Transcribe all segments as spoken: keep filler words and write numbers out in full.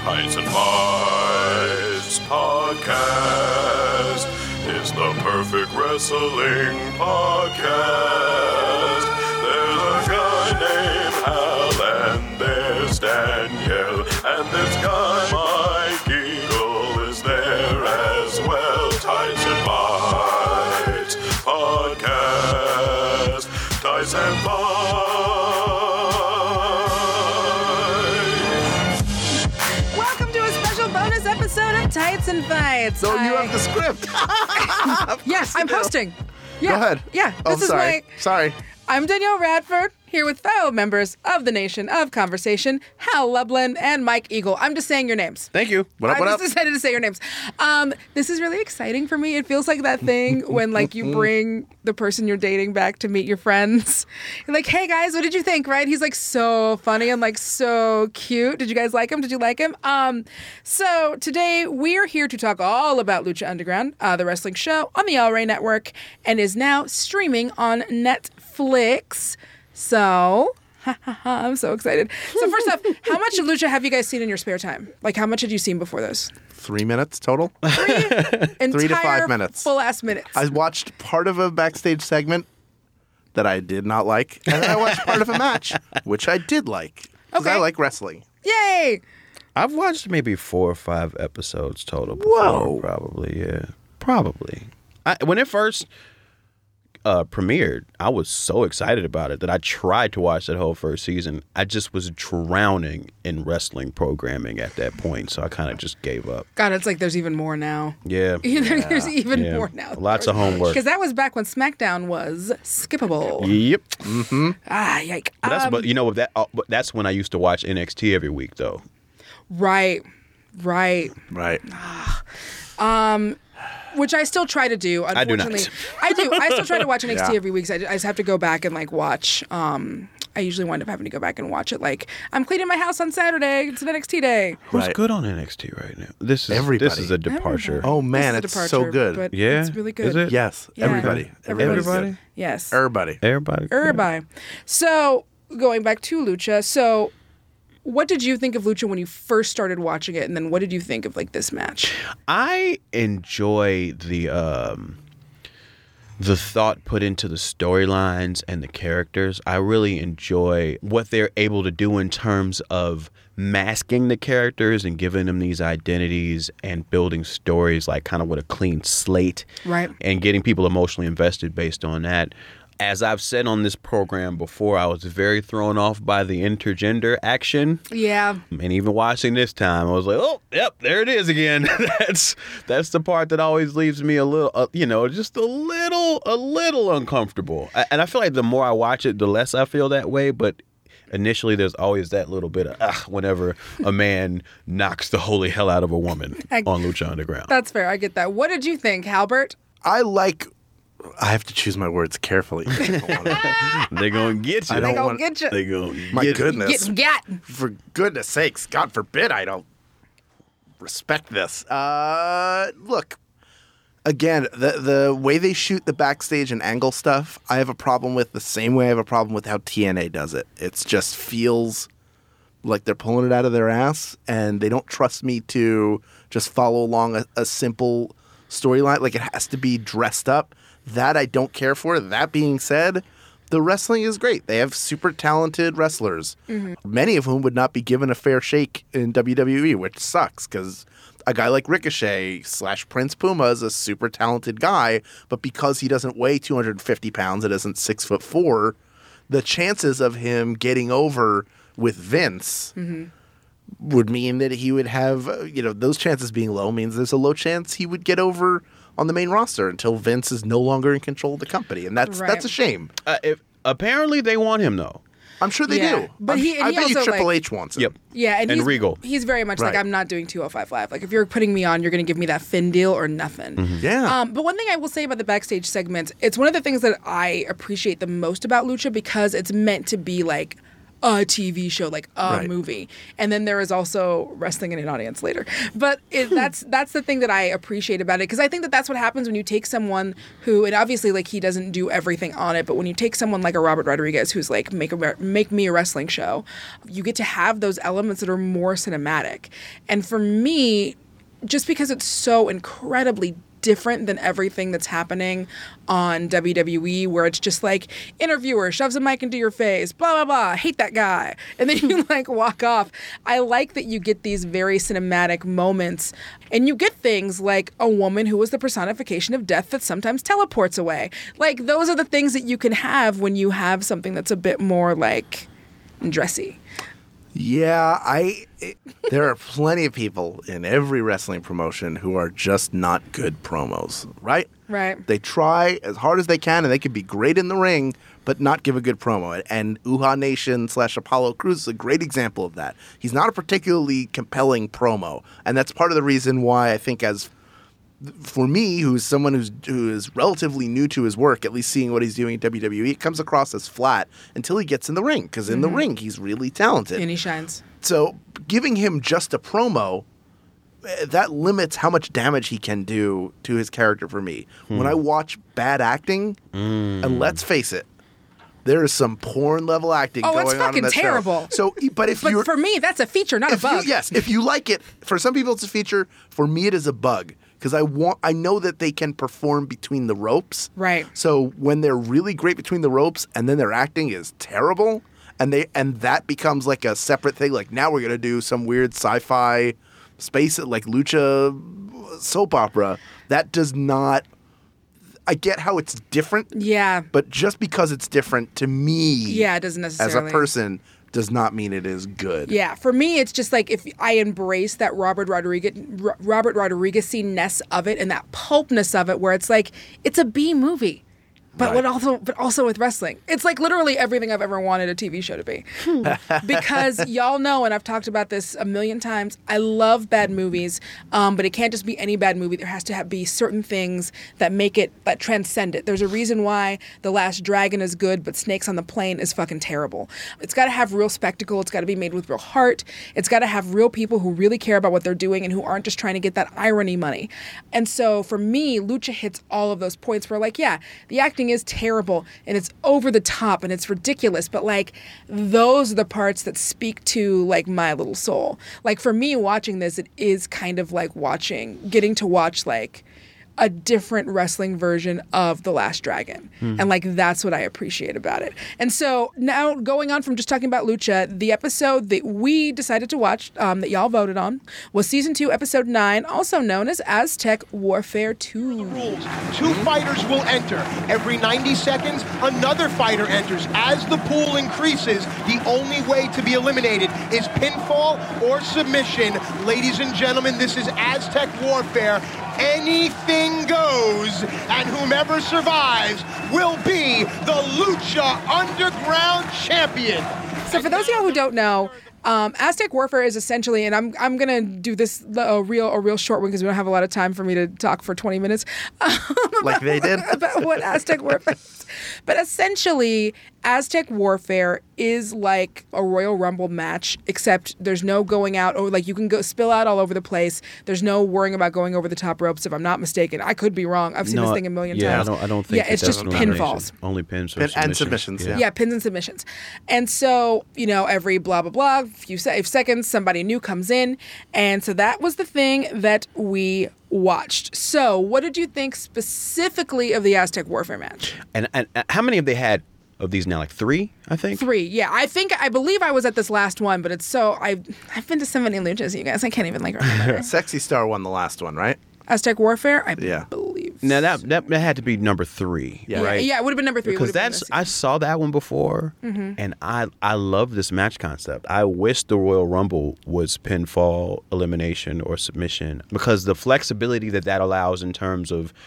Tights and Fights podcast is the perfect wrestling podcast. There's a guy named Hal and there's Danielle, and this guy Mike Eagle is there as well. Tights and Fights podcast. Tights and Fights. Bonus episode of Tights and Fights. So I... you have the script. Yes, I'm hosting. Yeah. Go ahead. Yeah. Oh, this is sorry. my... Sorry. I'm Danielle Radford, here with fellow members of the Nation of Conversation, Hal Lublin and Mike Eagle. I'm just saying your names. Thank you. What up, I what just up? decided to say your names. Um, this is really exciting for me. It feels like that thing when like you bring the person you're dating back to meet your friends. You're like, hey guys, what did you think? Right? He's like so funny and like so cute. Did you guys like him? Did you like him? Um, so today we are here to talk all about Lucha Underground, uh, the wrestling show on the El Rey Network, and is now streaming on Netflix. So, I'm so excited. So first off, how much of Lucha have you guys seen in your spare time? Like, how much had you seen before those? Three minutes total? Three, Three to five minutes. Full-ass minutes. I watched part of a backstage segment that I did not like, and then I watched part of a match, which I did like, because Okay. I like wrestling. Yay! I've watched maybe four or five episodes total before. Whoa. Probably, yeah. Probably. I, when it first uh, premiered, I was so excited about it that I tried to watch that whole first season. I just was drowning in wrestling programming at that point, so I kind of just gave up. God, it's like there's even more now. Yeah. There's even yeah. more now. Lots of homework. Because that was back when SmackDown was skippable. Yep. Ah, yike. But that's Um, but you know that uh, but that's when I used to watch N X T every week though. Right. Right. Right. Which I still try to do, I do not. unfortunately. I do. I still try to watch N X T Yeah. every week. So I, I just have to go back and like watch. Um, I usually wind up having to go back and watch it. Like, I'm cleaning my house on Saturday. It's an N X T day. Who's Right. good on N X T right now? This is Everybody. this is a departure. Oh, man, This is a it's so departure, good. But Yeah? it's really good. Is it? Yes. Yeah. Everybody. Everybody's Everybody? good. Yes. Everybody. Everybody. Everybody. So, going back to Lucha. So, what did you think of Lucha when you first started watching it? And then what did you think of like this match? I enjoy the um, the thought put into the storylines and the characters. I really enjoy what they're able to do in terms of masking the characters and giving them these identities and building stories like kind of with a clean slate. Right. And getting people emotionally invested based on that. As I've said on this program before, I was very thrown off by the intergender action. Yeah. And even watching this time, I was like, "Oh, yep, there it is again." that's that's the part that always leaves me a little, uh, you know, just a little, a little uncomfortable. I, and I feel like the more I watch it, the less I feel that way. But initially, there's always that little bit of ugh whenever a man knocks the holy hell out of a woman I- on Lucha Underground. That's fair. I get that. What did you think, Halbert? I like... I have to choose my words carefully. I don't wanna- They're gonna get you. I They don't gonna want- get you. They gonna My get goodness. Get got. For goodness sakes, God forbid I don't respect this. Uh, look, again, the the way they shoot the backstage and angle stuff, I have a problem with the same way I have a problem with how T N A does it. It just feels like they're pulling it out of their ass, and they don't trust me to just follow along a, a simple storyline. Like, it has to be dressed up. That I don't care for. That being said, the wrestling is great. They have super talented wrestlers, many of whom would not be given a fair shake in W W E, which sucks because a guy like Ricochet slash Prince Puma is a super talented guy, but because he doesn't weigh two hundred fifty pounds and isn't six foot four, the chances of him getting over with Vince would mean that he would have, uh, you know, those chances being low means there's a low chance he would get over on the main roster until Vince is no longer in control of the company. And that's Right. that's a shame. Uh, if, apparently, they want him though. I'm sure they Yeah, do. but I'm- he- and I he bet you also, Triple like- H wants it. Yep. Yeah, and, And he's, Regal. He's very much like, Right. I'm not doing two oh five Live. Like, if you're putting me on, you're going to give me that Finn deal or nothing. Yeah. Um, but one thing I will say about the backstage segment, it's one of the things that I appreciate the most about Lucha because it's meant to be like a T V show, like a Right. movie. And then there is also wrestling in an audience later. But it, that's that's the thing that I appreciate about it, because I think that that's what happens when you take someone who, and obviously like he doesn't do everything on it, but when you take someone like a Robert Rodriguez who's like make a make me a wrestling show, you get to have those elements that are more cinematic. And for me, just because it's so incredibly different than everything that's happening on W W E, where it's just like interviewer shoves a mic into your face, blah blah blah, hate that guy, and then you like walk off. I like that you get these very cinematic moments, and you get things like a woman who was the personification of death that sometimes teleports away. Like those are the things that you can have when you have something that's a bit more like dressy. Yeah, I. It, there are plenty of people in every wrestling promotion who are just not good promos, right? Right. They try as hard as they can, and they can be great in the ring, but not give a good promo. And Uhaa Nation slash Apollo Crews is a great example of that. He's not a particularly compelling promo, and that's part of the reason why I think as for me, who's someone who's who is relatively new to his work, at least seeing what he's doing at W W E, it comes across as flat until he gets in the ring, because in Mm-hmm. the ring he's really talented. And he shines. So giving him just a promo, eh, that limits how much damage he can do to his character for me. When I watch bad acting, and let's face it, there is some porn level acting Oh, going it's on in fucking that show. terrible. So, but if But you for me, that's a feature, not a if you, bug. yes, if you like it, for some people it's a feature. For me, it is a bug, because I want, I know that they can perform between the ropes. Right. So when they're really great between the ropes, and then their acting is terrible, and they and that becomes like a separate thing. Like now we're gonna do some weird sci-fi space like lucha soap opera. That does not. I get how it's different, Yeah. but just because it's different to me, Yeah, it doesn't as necessarily. a person, does not mean it is good. Yeah, for me, it's just like if I embrace that Robert Rodriguez, Ro- Robert Rodriguez-ness of it and that pulpness of it, where it's like it's a B movie, but Right. what also, but also with wrestling, it's like literally everything I've ever wanted a T V show to be. Because y'all know, and I've talked about this a million times, I love bad movies, um, but it can't just be any bad movie. There has to have, be certain things that make it, that transcend it. There's a reason why The Last Dragon is good, but Snakes on the Plane is fucking terrible. It's got to have real spectacle. It's got to be made with real heart. It's got to have real people who really care about what they're doing and who aren't just trying to get that irony money. And so for me, Lucha hits all of those points where, like, yeah, the acting is terrible and it's over the top and it's ridiculous, but like those are the parts that speak to like my little soul. Like for me watching this, it is kind of like watching, getting to watch like a different wrestling version of The Last Dragon. And like that's what I appreciate about it. And so now going on from just talking about Lucha, the episode that we decided to watch, um, that y'all voted on, was season two, episode nine, also known as Aztec Warfare two. Rules. Two fighters will enter. Every ninety seconds, another fighter enters. As the pool increases, the only way to be eliminated is pinfall or submission. Ladies and gentlemen, this is Aztec Warfare. Anything goes, and whomever survives will be the Lucha Underground champion. So for those of y'all who don't know, um, Aztec Warfare is essentially, and I'm I'm gonna do this a real a real short one because we don't have a lot of time for me to talk for twenty minutes. Um, Like they did. about what Aztec Warfare is. But essentially, Aztec Warfare is like a Royal Rumble match, except there's no going out, or like you can go spill out all over the place. There's no worrying about going over the top ropes, if I'm not mistaken. I could be wrong. I've seen No, this thing a million yeah, times. I don't. I don't think. Yeah, that it's that's just an elimination. pinfalls. Only pins or Pin- and submissions. submissions, Yeah, pins and submissions. And so, you know, every blah, blah, blah, few se- seconds, somebody new comes in. And so that was the thing that we watched. So what did you think specifically of the Aztec Warfare match? And, and and how many have they had of these now? Like three, I think. Three. Yeah, I think, I believe I was at this last one, but it's so, I, I've been to so many luchas, you guys, I can't even like remember. Sexy Star won the last one, right? Aztec Warfare, I Yeah. believe. Now that, that that had to be number three, Yeah. right? Yeah, it would have been number three. It Because would have been that's this I saw that one before, and I I love this match concept. I wish the Royal Rumble was pinfall, elimination, or submission, because the flexibility that that allows in terms of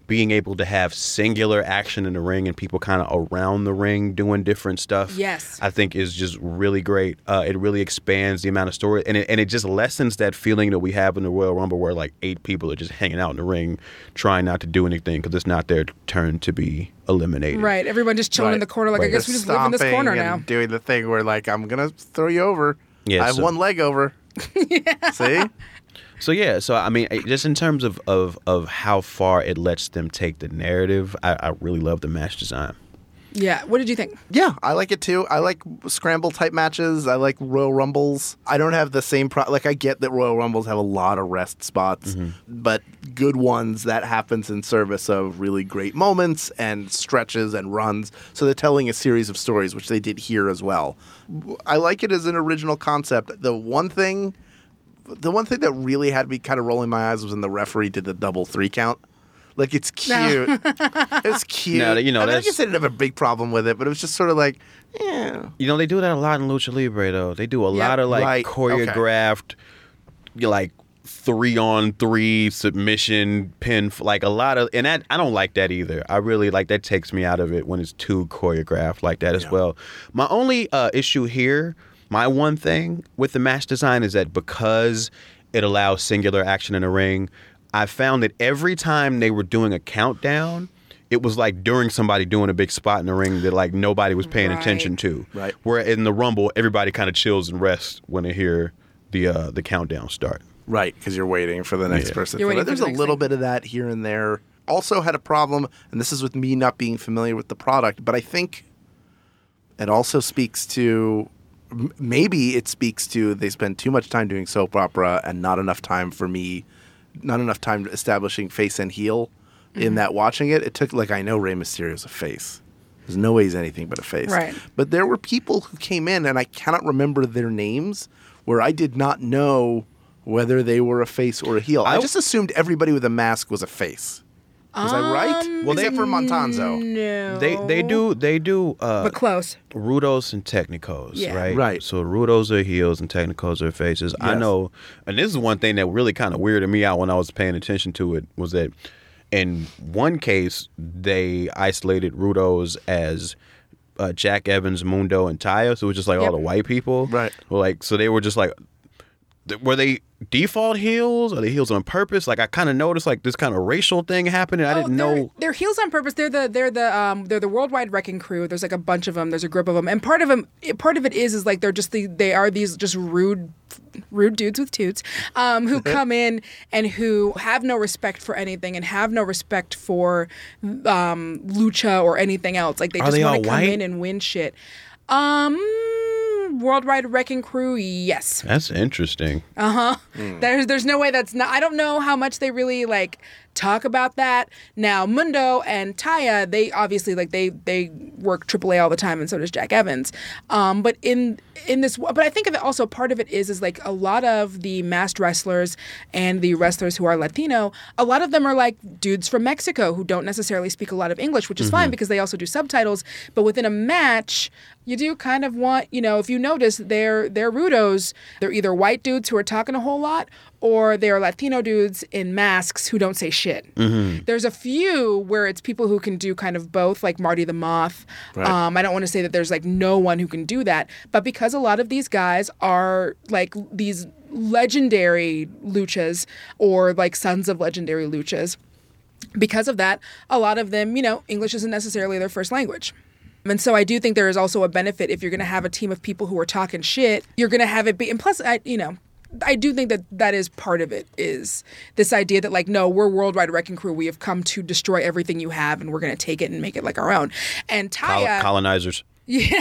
being able to have singular action in the ring and people kind of around the ring doing different stuff, Yes. I think is just really great. Uh, it really expands the amount of story, and it, and it just lessens that feeling that we have in the Royal Rumble where like eight people are just hanging out in the ring trying not to do anything because it's not their turn to be eliminated. Right. Everyone just chilling in Right. the corner. Like, I Right. guess we just live in this Stomping corner and now. doing the thing where like I'm gonna throw you over. Yeah, I have so- one leg over. See? So yeah, so I mean, just in terms of, of, of how far it lets them take the narrative, I, I really love the match design. Yeah. What did you think? Yeah, I like it too. I like scramble type matches. I like Royal Rumbles. I don't have the same pro- like I get that Royal Rumbles have a lot of rest spots, but good ones that happens in service of really great moments and stretches and runs. So they're telling a series of stories, which they did here as well. I like it as an original concept. The one thing the one thing that really had me kind of rolling my eyes was when the referee did the double three count. Like, it's cute. It's cute. No, you know, I mean, I that's- guess I didn't have a big problem with it, but it was just sort of like, yeah. You know, they do that a lot in Lucha Libre, though. They do a Yep. lot of like Right, choreographed, you like three on three submission pin, like a lot of, and that, I don't like that either. I really like that takes me out of it when it's too choreographed like that as Yeah. well. My only uh, issue here, my one thing with the match design is that because it allows singular action in the ring, I found that every time they were doing a countdown, it was like during somebody doing a big spot in the ring that like nobody was paying Right. attention to. Right. Where in the Rumble, everybody kind of chills and rests when they hear the uh, the countdown start. Right, because you're waiting for the next Yeah. person. You're to- waiting for There's the a next little thing. bit of that here and there. Also had a problem, and this is with me not being familiar with the product, but I think it also speaks to, m- maybe it speaks to they spend too much time doing soap opera and not enough time for me, not enough time establishing face and heel in that watching it. It took, like, I know Rey Mysterio's a face. There's no way he's anything but a face. Right. But there were people who came in, and I cannot remember their names, where I did not know whether they were a face or a heel. I, I- just assumed everybody with a mask was a face. Was I right? Um, Except for Montanzo. No. They they do they do uh, But close. Rudos and Technicos, Yeah. right? Right. So Rudos are heels and Technicos are faces. I Yes. know, and this is one thing that really kind of weirded me out when I was paying attention to it was that in one case they isolated Rudos as uh, Jack Evans, Mundo, and Taya, so it was just like Yep. all the white people, Right. Well, like so they were just like. th- Were they default heels? Are they heels on purpose? Like I kind of noticed like this kind of racial thing happening. I Oh, didn't they're, know. they're heels on purpose. They're the they're the um they're the worldwide wrecking crew. There's like a bunch of them. There's a group of them, and part of them part of it is is like they're just the they are these just rude rude dudes with toots um who come in and who have no respect for anything and have no respect for um lucha or anything else. Like they Are just they want all to come white? in and win shit. Um, worldwide wrecking crew. Yes. That's interesting. There's there's no way that's not. I don't know how much they really like talk about that. Now Mundo and Taya, they obviously like they they work triple A all the time, and so does Jack Evans. Um, but in in this, but I think of it also part of it is is like a lot of the masked wrestlers and the wrestlers who are Latino. A lot of them are like dudes from Mexico who don't necessarily speak a lot of English, which is fine because they also do subtitles. But within a match, you do kind of want, you know, if you notice, they're they're rudos. They're either white dudes who are talking a whole lot, or they're Latino dudes in masks who don't say shit. There's a few where it's people who can do kind of both, like Marty the Moth. Right. Um, I don't want to say that there's like no one who can do that, but because a lot of these guys are like these legendary luchas or like sons of legendary luchas, because of that, a lot of them, you know, English isn't necessarily their first language. And so I do think there is also a benefit if you're going to have a team of people who are talking shit, you're going to have it be, and plus, I, you know, I do think that that is part of it, is this idea that like, no, we're Worldwide Wrecking Crew. We have come to destroy everything you have and we're going to take it and make it like our own. And Col- Taya, colonizers. Yeah.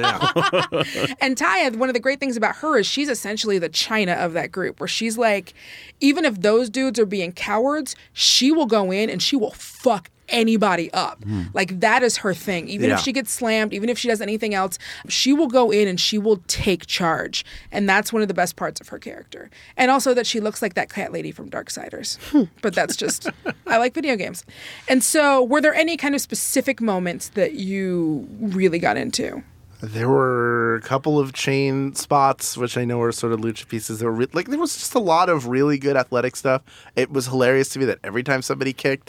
and Taya, one of the great things about her is she's essentially the China of that group, where she's like, even if those dudes are being cowards, she will go in and she will fuck anybody up. Like that is her thing. Even Yeah. if she gets slammed, even if she does anything else, she will go in and she will take charge. And that's one of the best parts of her character. And also that she looks like that cat lady from Darksiders. But that's just, I like video games. And so were there any kind of specific moments that you really got into? There were a couple of chain spots, which I know are sort of lucha pieces. There were re- like there was just a lot of really good athletic stuff. It was hilarious to me that every time somebody kicked,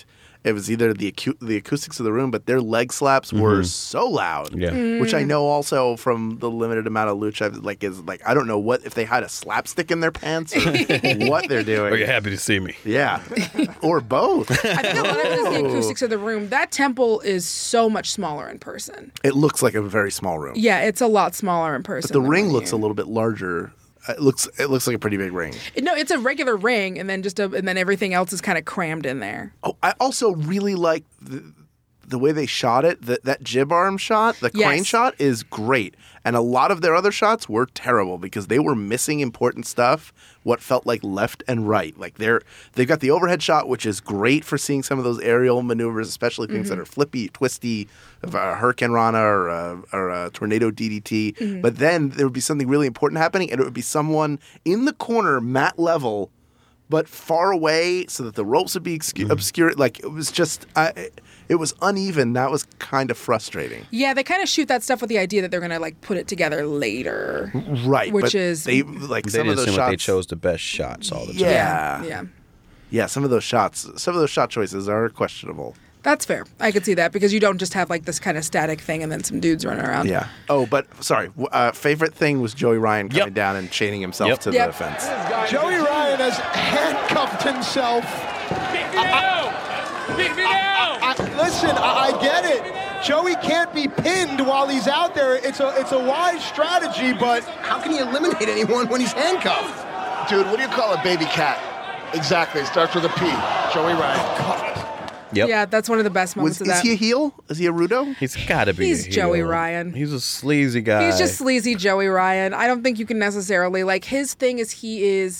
It was either the acu- the acoustics of the room, but their leg slaps were so loud. Yeah. Which I know also from the limited amount of lucha, I've- like is like I don't know what if they had a slapstick in their pants or what they're doing. Are you happy to see me? Yeah, or both. I think a lot of it is the acoustics of the room. That temple is so much smaller in person. It looks like a very small room. Yeah, it's a lot smaller in person. But the than ring when looks a you- little bit larger. It looks it looks like a pretty big ring. No, it's a regular ring, and then just a, and then everything else is kind of crammed in there. Oh, I also really like the, the way they shot it. The, that jib arm shot, the crane Yes. shot, is great. And a lot of their other shots were terrible because they were missing important stuff. What felt like left and right. Like they're they've got the overhead shot, which is great for seeing some of those aerial maneuvers, especially things Mm-hmm. that are flippy, twisty, of a Hurricane Rana or a, or a tornado D D T. Mm-hmm. But then there would be something really important happening, and it would be someone in the corner, mat level, but far away, so that the ropes would be excu- obscured. Like it was just, I, it was uneven. That was kind of frustrating. Yeah, they kind of shoot that stuff with the idea that they're gonna like put it together later. Right, Which but is- they like They some of didn't those seem shots. like they chose the best shots all the time. Yeah. yeah, Yeah, some of those shots, some of those shot choices are questionable. that's fair. I could see that because you don't just have like this kind of static thing and then some dudes running around. Yeah. Oh, but sorry. w- Uh, favorite thing was Joey Ryan coming Yep. down and chaining himself Yep. to Yep. the fence. Joey Ryan has handcuffed himself. Pick me now! Pick me now! I, listen, I, I get it. Joey can't be pinned while he's out there. It's a it's a wise strategy, but how can he eliminate anyone when he's handcuffed? Dude, what do you call a baby cat? Exactly. It starts with a P. Joey Ryan. Yep. Yeah, that's one of the best moments Was, of is that. he a heel? Is he a Rudo? He's got to be. He's a Joey heel. Ryan. He's a sleazy guy. He's just sleazy Joey Ryan. I don't think you can necessarily like his thing is he is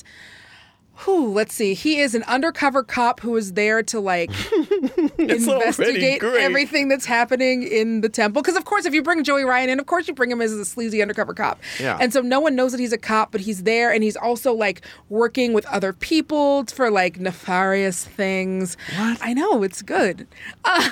who, let's see. He is an undercover cop who is there to like already investigate great. everything that's happening in the temple. Because of course, if you bring Joey Ryan in, of course you bring him as a sleazy undercover cop. Yeah. And so no one knows that he's a cop, but he's there, and he's also like working with other people for like nefarious things. What? I know, it's good. Uh,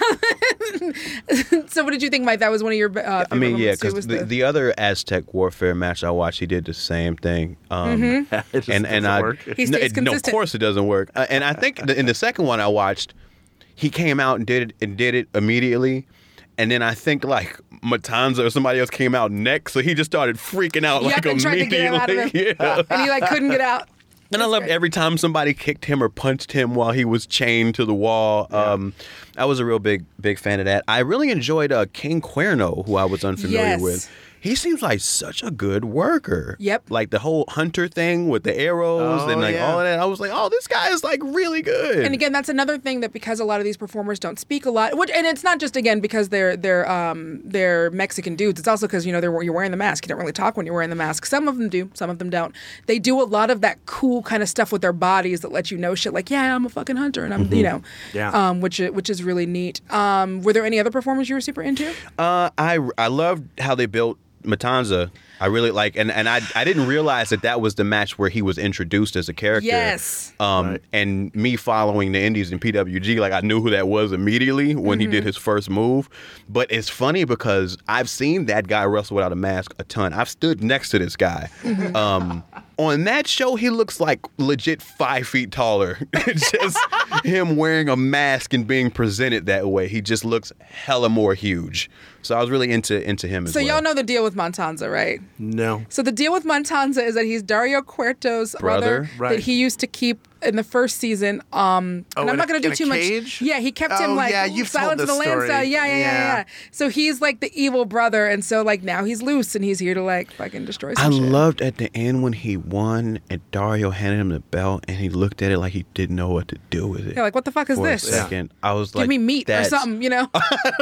so what did you think, Mike? That was one of your. Uh, I mean, favorite yeah, moments, too, because was the, the other Aztec warfare match I watched, he did the same thing. Um, It just and and doesn't I, work. He no, stays it- no, of consistent. course it doesn't work. Uh, and I think the, in the second one I watched, he came out and did it and did it immediately. And then I think like Matanza or somebody else came out next, so he just started freaking out Yep, like and tried to immediately. get him out of it. Yeah. and he like couldn't get out. And I loved every time somebody kicked him or punched him while he was chained to the wall. Um, I was a real big, big fan of that. I really enjoyed uh, King Cuerno, who I was unfamiliar Yes. with. He seems like such a good worker. Yep. Like the whole hunter thing with the arrows Oh, and like yeah. all of that. I was like, oh, this guy is like really good. And again, that's another thing that because a lot of these performers don't speak a lot, which, and it's not just again because they're they're um they're Mexican dudes. It's also because you know they're you're wearing the mask. You don't really talk when you're wearing the mask. Some of them do, some of them don't. They do a lot of that cool kind of stuff with their bodies that let you know shit like, yeah, I'm a fucking hunter, and I'm you know, Yeah. um, which i- which is really neat. Um, were there any other performers you were super into? Uh, I I loved how they built Matanza. I really like, and, and I I didn't realize that that was the match where he was introduced as a character. Yes. Um, Right. and me following the Indies in P W G, like I knew who that was immediately when he did his first move. But it's funny because I've seen that guy wrestle without a mask a ton. I've stood next to this guy. Um, on that show, he looks like legit five feet taller. It's just him wearing a mask and being presented that way. He just looks hella more huge. So I was really into into him as So well. y'all know the deal with Montanza, right? No. So the deal with Montanza is that he's Dario Cuerto's brother, Brother? Right. that he used to keep in the first season. Um, Oh, and I'm in not a- going to in do a too much. cage? Yeah, he kept Oh, him like yeah, you've Silence told of the this Lambs. story. uh, Yeah, yeah, yeah, Yeah. yeah. So he's like the evil brother, and so like now he's loose and he's here to like fucking destroy some I shit. loved at the end when he won and Dario handed him the belt and he looked at it like he didn't know what to do with it. Yeah, like what the fuck is for this? a second. I was Give like, me meat or that's- something, you know?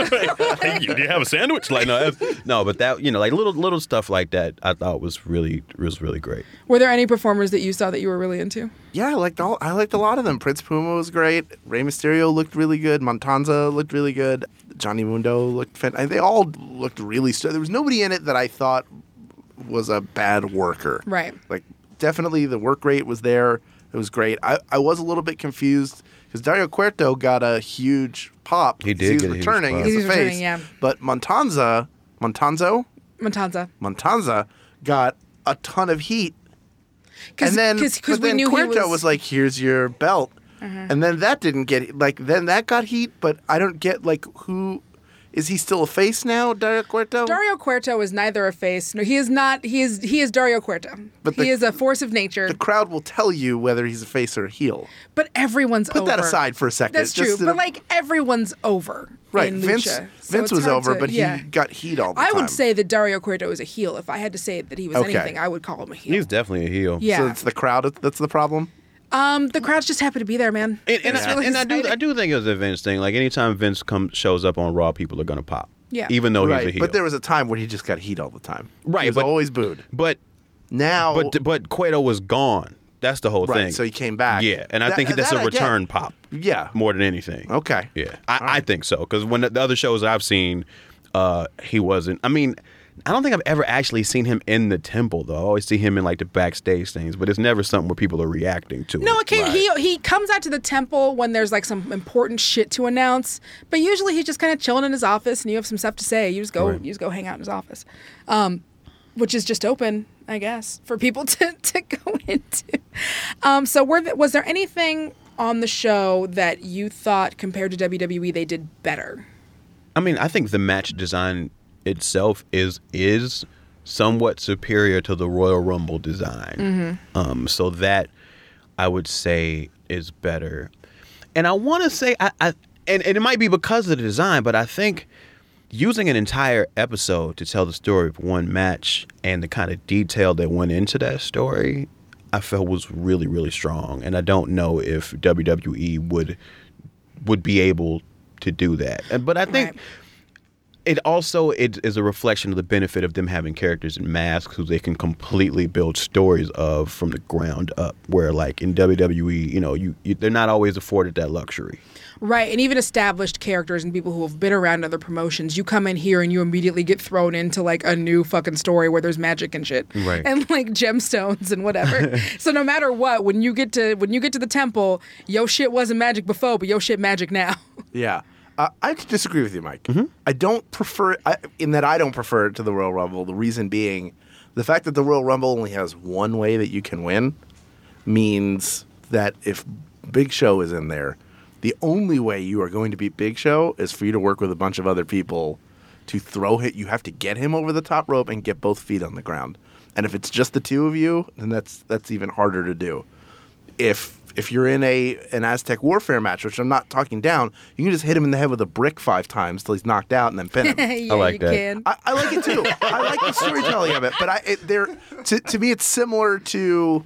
you, do you have a sandwich? Like no, that's- no, but that you know, like little little stuff like that, I thought was really was really great. Were there any performers that you saw that you were really into? Yeah, I liked all. I liked a lot of them. Prince Puma was great. Rey Mysterio looked really good. Montanza looked really good. Johnny Mundo looked. Fan- they all looked really. St- there was nobody in it that I thought was a bad worker. Right. Like definitely the work rate was there. It was great. I, I was a little bit confused because Dario Cuerto got a huge pop. He 'cause did He was get a huge returning pop. as He's a returning, face. yeah. But Montanza, Montanzo, Montanza. Montanza got a ton of heat. Cause, And then, cause, 'cause but we then knew Cuerto he was... was like, "Here's your belt." and then that didn't get like then that got heat, but I don't get like who is he still a face now, Dario Cueto? Dario Cueto is neither a face. No, he is not. He is he is Dario Cueto. But he the- is a force of nature. The crowd will tell you whether he's a face or a heel. But everyone's Put over. that aside for a second. That's Just true. to- But like everyone's over. Right, in Vince. Lucha. So Vince it's was hard over, to- but yeah. he got heat all the I time. would say that Dario Cueto is a heel. If I had to say that he was Okay. anything, I would call him a heel. He's definitely a heel. yeah. So it's the crowd that's the problem. um, the crowds just happen to be there, man. And, and, It's I, really and I do, exciting. I do think it was a Vince thing. Like anytime Vince comes shows up on Raw, people are gonna pop. Yeah. Even though he's a Right, heel. but there was a time when he just got heat all the time. Right, he was but- always booed. But Now, but but Cueto was gone. That's the whole right, thing. so he came back. Yeah, and I That- think that's that a I get. return pop Yeah. more than anything. Okay. Yeah, I, I think so. Because when the, the other shows I've seen, uh, he wasn't. I mean, I don't think I've ever actually seen him in the temple though. I always see him in like the backstage things, but it's never something where people are reacting to. No, it. okay. He he comes out to the temple when there's like some important shit to announce, but usually he's just kind of chilling in his office, and you have some stuff to say. You just go, Right. you just go hang out in his office, um, which is just open, I guess, for people to to go into. Um, so, were th- was there anything on the show that you thought compared to W W E they did better? I mean, I think the match design itself is is somewhat superior to the Royal Rumble design. Um, so that I would say is better. And I want to say, I, I and, and it might be because of the design, but I think using an entire episode to tell the story of one match and the kind of detail that went into that story, I felt was really, really strong. And I don't know if W W E would would be able to do that. And- But I think Right. it also it is a reflection of the benefit of them having characters in masks who they can completely build stories of from the ground up. Where like in W W E, you know, you, you they're not always afforded that luxury. Right, and even established characters and people who have been around other promotions, you come in here and you immediately get thrown into like a new fucking story where there's magic and shit, Right. and like gemstones and whatever. So no matter what, when you get to when you get to the temple, yo shit wasn't magic before, but yo shit magic now. Yeah. Uh, I have to disagree with you, Mike. Mm-hmm. I don't prefer I, in that I don't prefer it to the Royal Rumble. The reason being, the fact that the Royal Rumble only has one way that you can win means that if Big Show is in there, the only way you are going to beat Big Show is for you to work with a bunch of other people to throw hit. You have to get him over the top rope and get both feet on the ground. And if it's just the two of you, then that's that's even harder to do. If if you're in a an Aztec Warfare match, which I'm not talking down, you can just hit him in the head with a brick five times till he's knocked out and then pin him. yeah, like you that. can. I, I like it too. I like the storytelling of it, but I it, there to to me it's similar to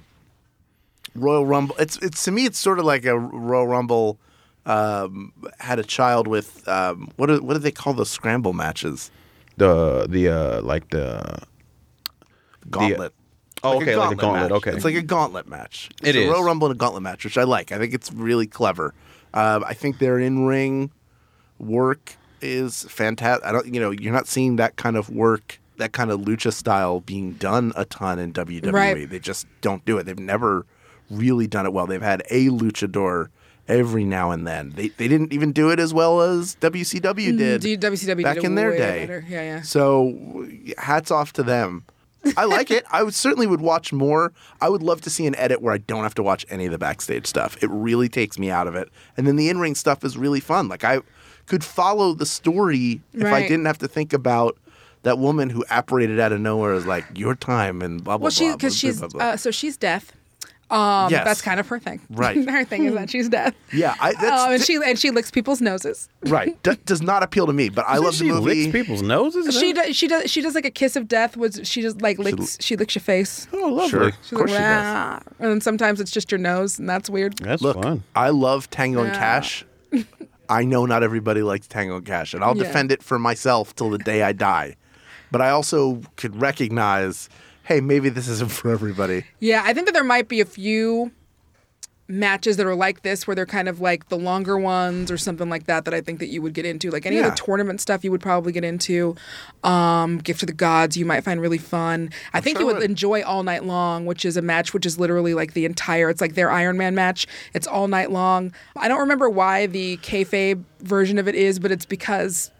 Royal Rumble. It's it's to me it's sort of like a Royal Rumble um, had a child with um, what do, what do they call those scramble matches? The the uh like the Gauntlet. Oh, Like okay, like a gauntlet, match. okay. It's like a gauntlet match. It's It a is. Royal Rumble and a gauntlet match, which I like. I think it's really clever. Uh, I think their in-ring work is fantastic. I don't, you know, you're not seeing that kind of work, that kind of lucha style being done a ton in W W E. Right. They just don't do it. They've never really done it well. They've had a luchador every now and then. They they didn't even do it as well as W C W did D- W C W back did it in their way day. better. Yeah, yeah. So hats off to them. I like it. I would certainly would watch more. I would love to see an edit where I don't have to watch any of the backstage stuff. It really takes me out of it. And then the in-ring stuff is really fun. Like I could follow the story if I Right. didn't have to think about that woman who apparated out of nowhere as like your time and blah blah Well, she blah. because blah, she's blah, blah. uh, so she's deaf. Um, Yes. that's kind of her thing. Right. Her thing is that she's deaf. Yeah, I, that's, Um, and she and she licks people's noses. right. D- does not appeal to me, but I love she the movie. licks people's noses. She does. She does. She does like a kiss of death. Was she just like licks? She licks your face. Oh, lovely. Sure. She's Of course like, she does. "Wah." And then sometimes it's just your nose, and that's weird. That's Look, fun. I love Tango and Yeah. Cash. I know not everybody likes Tango and Cash, and I'll Yeah. defend it for myself till the day I die. But I also could recognize, hey, maybe this isn't for everybody. Yeah, I think that there might be a few matches that are like this where they're kind of like the longer ones or something like that that I think that you would get into. Like any Yeah. of the tournament stuff you would probably get into. Um, Gift of the Gods you might find really fun. I think sure you would, would. enjoy All Night Long, which is a match which is literally like the entire, it's like their Iron Man match. It's all night long. I don't remember why the kayfabe version of it is, but it's because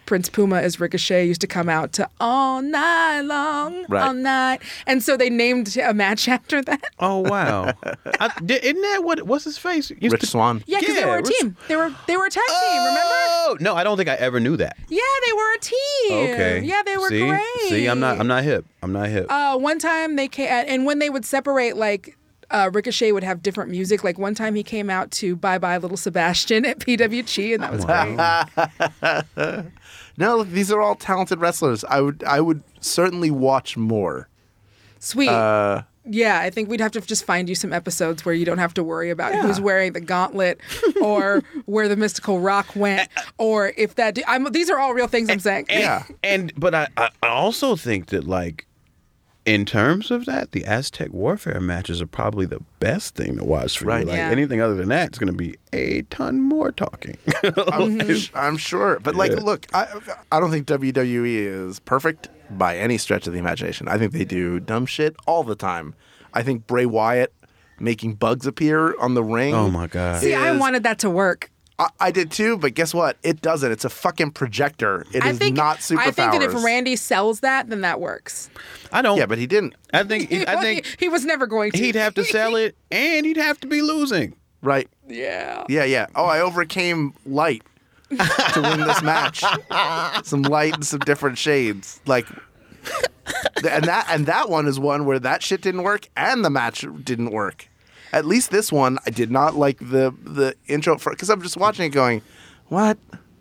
Prince Puma as Ricochet used to come out to All Night Long, Right. All Night. And so they named a match after that. Oh wow! I, di- isn't that what? What's his face? Used Rich to- Swann. Yeah, because they Yeah, were a Rich- team. They were they were a tag team, remember? Oh no, I don't think I ever knew that. Yeah, they were a team. Okay. Yeah, they were See? great. See, I'm not. I'm not hip. I'm not hip. Uh, one time they came, and when they would separate, like uh, Ricochet would have different music. Like one time he came out to "Bye Bye Little Sebastian" at P W G, and that was great. No, look, these are all talented wrestlers. I would I would certainly watch more. Sweet. Uh, Yeah, I think we'd have to just find you some episodes where you don't have to worry about who's wearing the gauntlet or where the mystical rock went or if that. I'm, these are all real things I'm saying. And, Yeah. And but I, I I also think that like in terms of that, the Aztec Warfare matches are probably the best thing to watch for Right. you. Like Yeah. anything other than that, it's going to be a ton more talking. I'm, I'm sure, but like, Yeah. look, I I don't think W W E is perfect by any stretch of the imagination. I think they do dumb shit all the time. I think Bray Wyatt making bugs appear on the ring. Oh my god! See, I is- wanted that to work. I, I did too, but guess what? It doesn't. It's a fucking projector. It I is think not superpowers. I think that if Randy sells that, then that works. I don't. Yeah, but he didn't. I think I think he, he was never going to. he'd have to sell it, and he'd have to be losing. Right. Yeah. Yeah, yeah. Oh, I overcame light to win this match. Some light and some different shades. Like and that and that one is one where that shit didn't work and the match didn't work. At least this one, I did not like the the intro for because I'm just watching it going, what?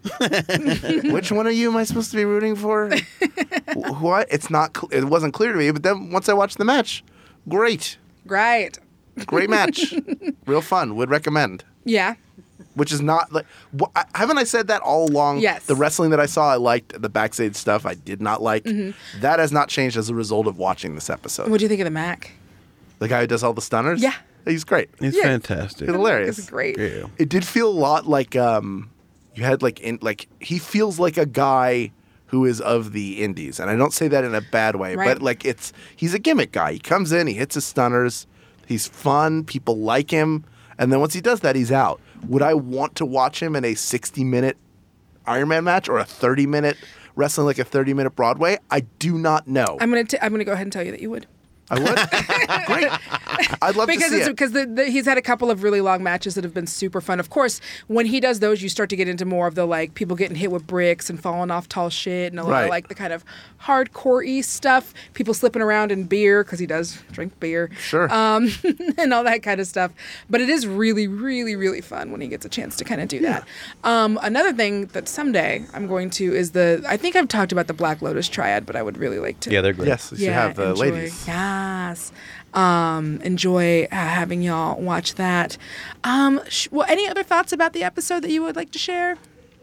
Which one of you am I supposed to be rooting for? Wh- what? It's not. Cl- it wasn't clear to me. But then once I watched the match, great, Right. great match, real fun. Would recommend. Yeah. Which is not like wh- I- haven't I said that all along? Yes. The wrestling that I saw, I liked. The backstage stuff, I did not like. That has not changed as a result of watching this episode. What do you think of the Mac? The guy who does all the stunners. Yeah. He's great. It's Yeah. fantastic. He's hilarious. It's great. Yeah. It did feel a lot like um, you had like in like he feels like a guy who is of the indies, and I don't say that in a bad way, Right. but like it's he's a gimmick guy. He comes in, he hits his stunners, he's fun, people like him, and then once he does that, he's out. Would I want to watch him in a sixty minute Iron Man match or a thirty minute wrestling like a thirty minute Broadway? I do not know. I'm gonna t- I'm gonna go ahead and tell you that you would. I would. Great. I'd love Because to see it's, it. because the, the, he's had a couple of really long matches that have been super fun. Of course, when he does those, you start to get into more of the like people getting hit with bricks and falling off tall shit, and a lot Right. of like the kind of hardcore-y stuff. People slipping around in beer because he does drink beer, Sure. um, and all that kind of stuff. But it is really, really, really fun when he gets a chance to kind of do that. Um, another thing that someday I'm going to is the I think I've talked about the Black Lotus Triad, but I would really like to. Yeah, they're great. Yes, you should have the enjoy. ladies. Yes. Um, enjoy uh, having y'all watch that. Um, sh- well, any other thoughts about the episode that you would like to share?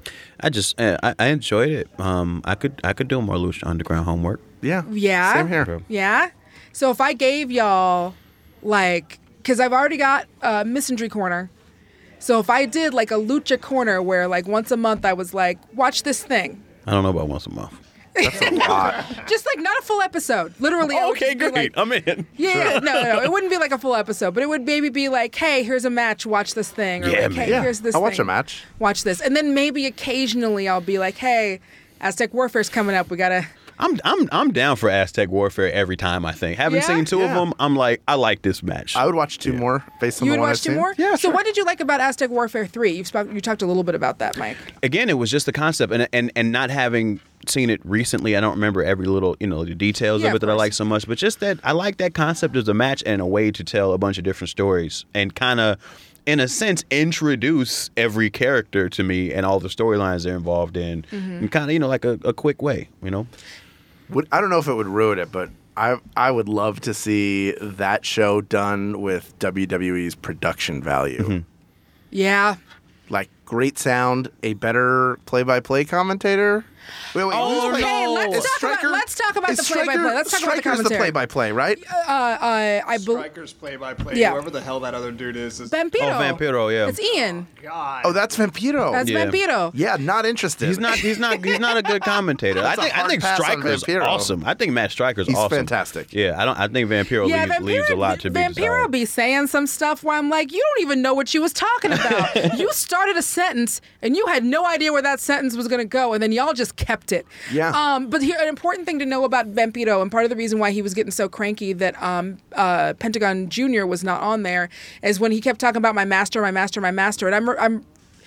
I just uh, I, I enjoyed it. Um, I could I could do more Lucha Underground homework. Yeah. Yeah. Same here. Yeah. So if I gave y'all like, because I've already got a misandry corner. So if I did like a lucha corner where like once a month I was like, watch this thing. I don't know about once a month. That's a lot. Just like not a full episode. Literally. I would Okay, just be great. like- I'm in. Yeah, yeah, no, no, no. It wouldn't be like a full episode, but it would maybe be like, hey, here's a match, watch this thing. Or Yeah, like, man. hey, Yeah, here's this I'll watch thing. a match. Watch this. And then maybe occasionally I'll be like, hey, Aztec Warfare's coming up. We gotta I'm I'm I'm down for Aztec Warfare every time. I think having Yeah? seen two of Yeah. them, I'm like I like this match. I would watch two more based on You the would one watch I've two seen. more? Yeah, So sure. what did you like about Aztec Warfare three? You've spoke, you talked a little bit about that, Mike. Again, it was just the concept, and and and not having seen it recently, I don't remember every little you know the details Yeah, of it of that I course. like so much. But just that I like that concept as a match and a way to tell a bunch of different stories and kind of, in a sense, introduce every character to me and all the storylines they're involved in, Mm-hmm. and kind of you know like a, a quick way, you know. Would, I don't know if it would ruin it, but I I would love to see that show done with W W E's production value. Mm-hmm. Yeah. Like great sound, a better play-by-play commentator. Wait, wait, Oh, who's play- Okay, no. let's talk Stryker- about let's talk about is the play-by-play. Stryker- Let's talk about the Stryker's the commentary. play-by-play, right? Uh, uh, I believe Stryker's play-by-play. Yeah. Whoever the hell that other dude is. is Vampiro. Oh, Vampiro, yeah. It's Ian. God. Oh, that's Vampiro. That's Yeah. Vampiro. yeah, not interested. He's not. He's not. He's not a good commentator. I That's a think. I hard think pass on Stryker's Vampiro. awesome. I think Matt Stryker's He's awesome. fantastic. Yeah, I don't. I think Vampiro Yeah, leaves, Vampiro, leaves a lot to be Vampiro desired. be saying some stuff where I'm like, you don't even know what you was talking about. You started a sentence and you had no idea where that sentence was going to go, and then y'all just kept it. Yeah. Um, but here, an important thing to know about Vampiro, and part of the reason why he was getting so cranky that um, uh, Pentagon Junior was not on there, is when he kept talking about my master, my master, my master, and I'm, I'm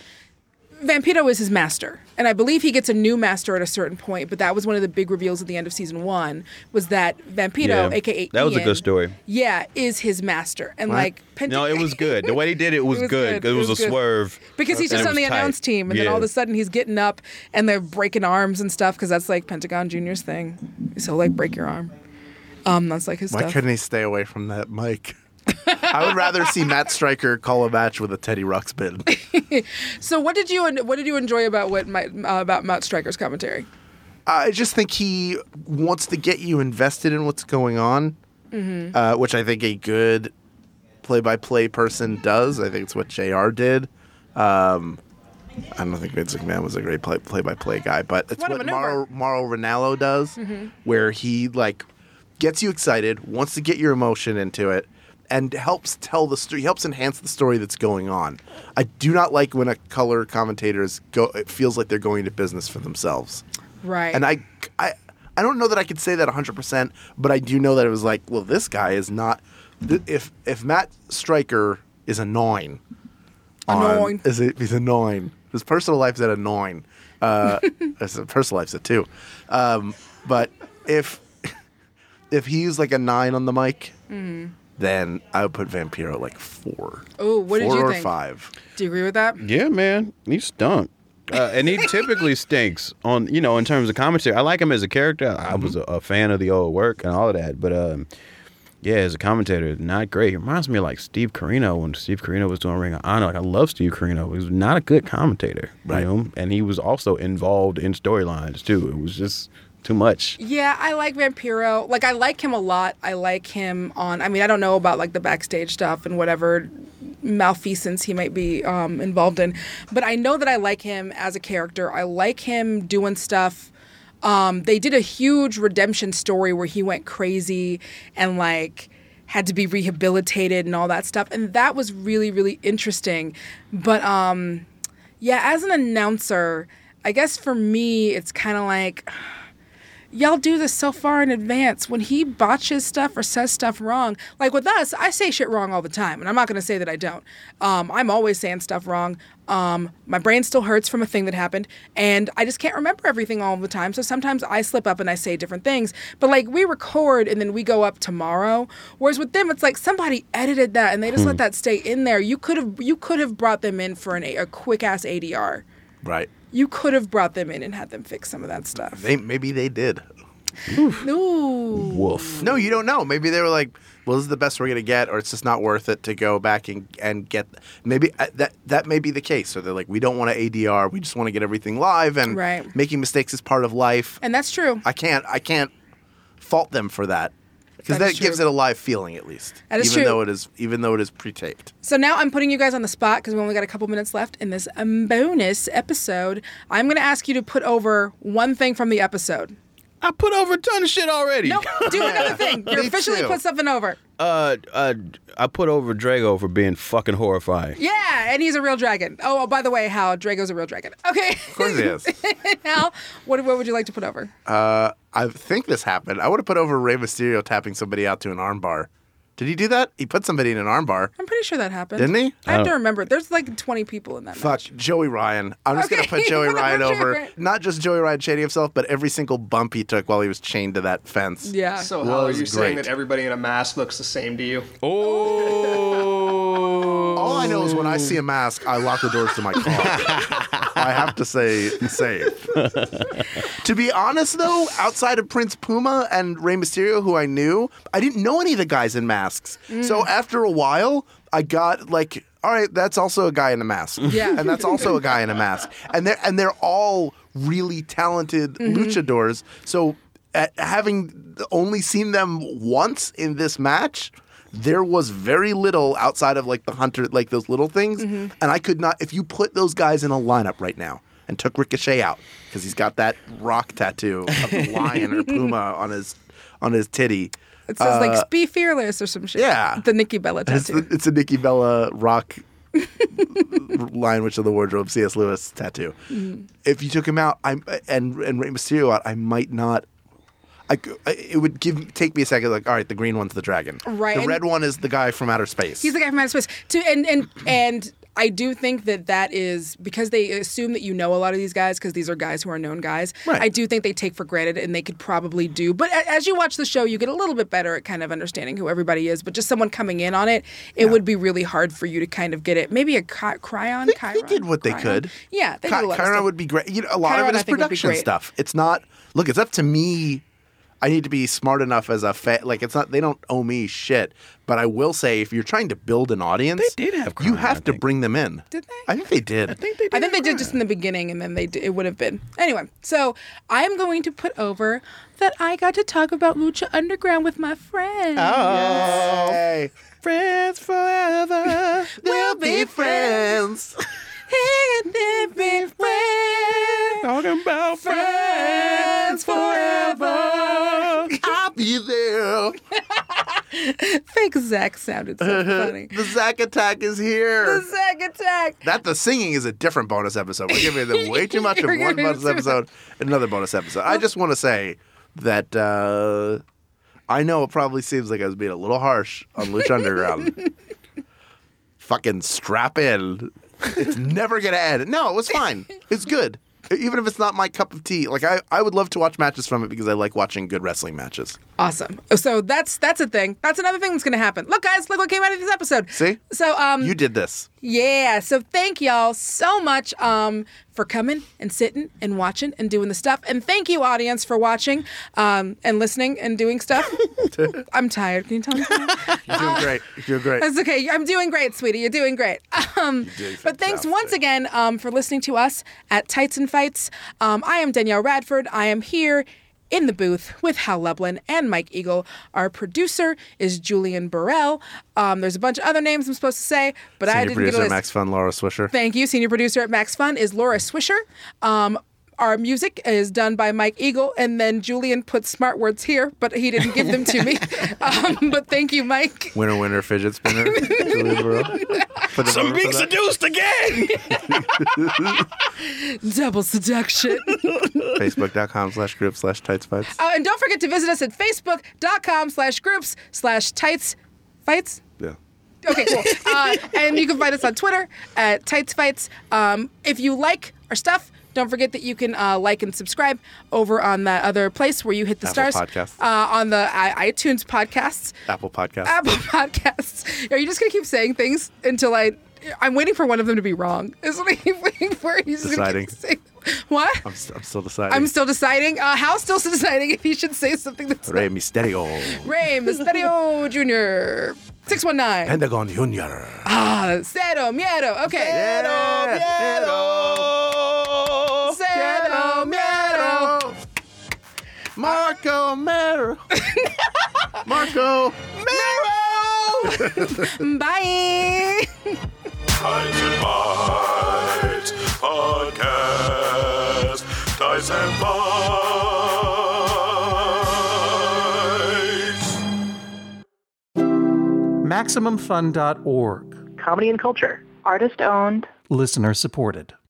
Vampiro is his master, and I believe he gets a new master at a certain point. But that was one of the big reveals at the end of season one, was that Vampiro, Yeah. aka That was a Ian, good story. Yeah, is his master, and like Pent- No, it was good. The way he did it was, It was good. good. It was, It was a good. swerve. because he's And just it on was the tight. announce team, and then Yeah. all of a sudden he's getting up and they're breaking arms and stuff because that's like Pentagon Junior's thing. So like break your arm. Um, that's like his Why stuff. couldn't he stay away from that mic? I would rather see Matt Stryker call a match with a Teddy Ruxpin. So what did you what did you enjoy about what my, uh, about Matt Stryker's commentary? I just think he wants to get you invested in what's going on, Mm-hmm. uh, which I think a good play-by-play person does. I think it's what J R did. Um, I don't think Vince McMahon was a great play, play-by-play guy, but it's What a what maneuver. Mauro, Mauro Ranallo does, Mm-hmm. where he like gets you excited, wants to get your emotion into it, and helps tell the story. Helps enhance the story that's going on. I do not like when a color commentators go. It feels like they're going to business for themselves. Right. And I, I, I don't know that I could say that one hundred percent, but I do know that it was like, well, this guy is not. th- If if Matt Stryker is annoying, on- Annoying. is it, he's annoying. His personal life's at annoying. Uh, his personal life's at two. Um, but if if he's like a nine on the mic, then I would put Vampiro at like four. Oh, what did four you or think? five. Do you agree with that? Yeah, man, he stunk. Uh, and he typically stinks on, you know, in terms of commentary. I like him as a character. I was a, a fan of the old work and all of that. But, um, yeah, as a commentator, not great. He reminds me of, like, Steve Corino when Steve Corino was doing Ring of Honor. Like, I love Steve Corino. He was not a good commentator. Right. You know? And he was also involved in storylines, too. It was just too much. Yeah, I like Vampiro. Like, I like him a lot. I like him on. I mean, I don't know about like the backstage stuff and whatever malfeasance he might be um, involved in, but I know that I like him as a character. I like him doing stuff. Um, they did a huge redemption story where he went crazy and like had to be rehabilitated and all that stuff, and that was really, really interesting. But um, yeah, as an announcer, I guess for me, it's kind of like, y'all do this so far in advance. When he botches stuff or says stuff wrong, like with us, I say shit wrong all the time, and I'm not going to say that I don't. Um, I'm always saying stuff wrong. Um, my brain still hurts from a thing that happened, and I just can't remember everything all the time. So sometimes I slip up and I say different things. But like we record and then we go up tomorrow. Whereas with them, it's like somebody edited that and they just let that stay in there. You could have you could have brought them in for an, a quick ass A D R. Right. You could have brought them in and had them fix some of that stuff. They maybe they did. Ooh. Woof. No, you don't know. Maybe they were like, well, this is the best we're going to get, or it's just not worth it to go back and, and get. Maybe uh, that that may be the case. So they're like, we don't want to A D R. We just want to get everything live, and Right. making mistakes is part of life. And that's true. I can't I can't fault them for that because That that, is gives true. it a live feeling at least. That is even true. though it is even though it is pre-taped. So now I'm putting you guys on the spot because we only got a couple minutes left in this um, bonus episode. I'm going to ask you to put over one thing from the episode. I put over a ton of shit already. No, do another thing. You Me officially too. put something over. Uh, uh, I put over Drago for being fucking horrifying. Yeah, and he's a real dragon. Oh, oh by the way, Hal, Drago's a real dragon. Okay. Of course he is. Hal, what, what would you like to put over? Uh, I think this happened. I would have put over Rey Mysterio tapping somebody out to an armbar. Did he do that? He put somebody in an armbar. I'm pretty sure that happened. Didn't he? I have I to don't- remember. There's like twenty people in that Fuck, match. Joey Ryan. I'm just going to Okay, put Joey Ryan whatever. over. Not just Joey Ryan shading himself, but every single bump he took while he was chained to that fence. Yeah. So how are Was you saying great. that everybody in a mask looks the same to you? Oh. All I know is when I see a mask, I lock the doors to my car. I have to say safe. To be honest, though, outside of Prince Puma and Rey Mysterio, who I knew, I didn't know any of the guys in masks. So after a while, I got like, all right, that's also a guy in a mask. Yeah. And that's also a guy in a mask. And they're, and they're all really talented Mm-hmm. luchadors. So at having only seen them once in this match, there was very little outside of like the hunter, like those little things. Mm-hmm. And I could not, if you put those guys in a lineup right now and took Ricochet out because he's got that rock tattoo of the lion or puma on his on his titty. It says like "Be fearless" or some shit. yeah. the Nikki Bella It's, tattoo. the, it's a Nikki Bella rock Lion Witch of the Wardrobe C S Lewis tattoo. Mm-hmm. If you took him out, I and and Rey Mysterio out, I might not. I, it would give take me a second. Like, all right, the green one's the dragon. Right, The and- red one is the guy from outer space. He's the guy from outer space. To, and and and I do think that that is because they assume that you know a lot of these guys because these are guys who are known guys. Right. I do think they take for granted and they could probably do. But a- as you watch the show, you get a little bit better at kind of understanding who everybody is. But just someone coming in on it, it would be really hard for you to kind of get it. Maybe a Ky- Cryon. They, Chiron, they did what they Cryon? could. Yeah, they Ky- did a lot of Chiron stuff. would be great. You know, a lot Chiron, of it I is think, would be production great. stuff. It's not. Look, it's up to me. I need to be smart enough as a fa- like it's not they don't owe me shit, but I will say if you're trying to build an audience, They did have you Cryon, have I to think. bring them in. Did they? I think they did. I think they did. I think they have did just Cryon. in the beginning, and then they d- it would have been anyway. So I am going to put over that I got to talk about Lucha Underground with my friends. Oh, hey. Friends forever. We'll be friends. And they'll be friends. Talking about Friends forever. I'll be there. Fake Zach sounded so funny. The Zack attack is here. The Zach attack. That the singing is a different bonus episode. We're giving them way too much of You're one gonna bonus do episode and another bonus episode. I just want to say that uh, I know it probably seems like I was being a little harsh on Lucha Underground. Fucking strap in. It's never gonna end. No, it was fine. It's good. Even if it's not my cup of tea. Like I, I would love to watch matches from it because I like watching good wrestling matches. Awesome. So that's that's a thing. That's another thing that's going to happen. Look, guys, look what came out of this episode. See? So um, You did this. yeah. So thank y'all so much um for coming and sitting and watching and doing the stuff. And thank you, audience, for watching um and listening and doing stuff. I'm tired. Can you tell me? Something? You're doing great. You're doing great. That's okay. I'm doing great, sweetie. You're doing great. Um, doing but thanks fantastic. once again um, for listening to us at Tights and Fights. Um, I am Danielle Radford. I am here in the booth with Hal Lublin and Mike Eagle. Our producer is Julian Burrell. Um, there's a bunch of other names I'm supposed to say, but I Senior didn't get a producer list. Max Fun, Laura Swisher. Thank you. Senior producer at Max Fun is Laura Swisher. Um, our music is done by Mike Eagle, and then Julian put smart words here, but he didn't give them to me. Um, but thank you, Mike. Winner, winner, fidget spinner. Julian Burrow. Put the Some number being for that. seduced again. Double seduction. Facebook.com slash group slash tights fights. Uh, and don't forget to visit us at facebook.com slash groups slash tights fights. Yeah. Okay, cool. Uh, and you can find us on Twitter at Tights Fights. Um, if you like our stuff, don't forget that you can uh, like and subscribe over on that other place where you hit the Apple stars. Podcasts. Uh, on the I- iTunes podcasts. Apple Podcast. Apple Podcasts. Are you just going to keep saying things until I... I'm waiting for one of them to be wrong. Is what I keep waiting for. He's just gonna keep Deciding. saying- What? I'm, st- I'm still deciding. I'm still deciding. Uh, Hal's still deciding if he should say something that's Rey Mysterio. Rey Mysterio Junior six one nine. Pentagon Junior. Ah, Cero Miedo. Okay. Miedo, miedo. Cero Miedo. Marco Mero. Marco Mero. Bye. Tights and Fights Podcast. Tights and Fights. Maximum Fun dot org. Comedy and culture. Artist owned. Listener supported.